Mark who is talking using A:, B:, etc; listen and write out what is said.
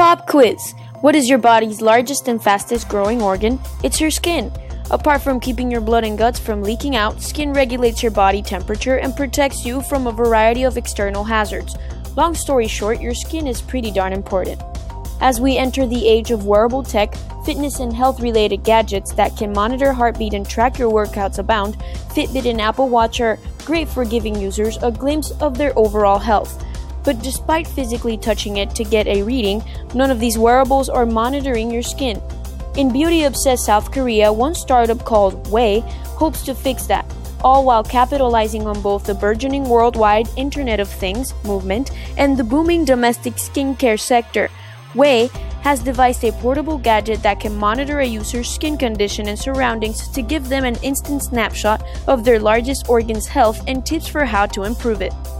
A: Pop quiz. What is your body's largest and fastest growing organ? It's your skin. Apart from keeping your blood and guts from leaking out, skin regulates your body temperature and protects you from a variety of external hazards. Long story short, your skin is pretty darn important. As we enter the age of wearable tech, fitness and health-related gadgets that can monitor heartbeat and track your workouts abound, Fitbit and Apple Watch are great for giving users a glimpse of their overall health. But despite physically touching it to get a reading, none of these wearables are monitoring your skin. In beauty-obsessed South Korea, one startup called OUAI hopes to fix that, all while capitalizing on both the burgeoning worldwide Internet of Things movement and the booming domestic skincare sector. OUAI has devised a portable gadget that can monitor a user's skin condition and surroundings to give them an instant snapshot of their largest organ's health and tips for how to improve it.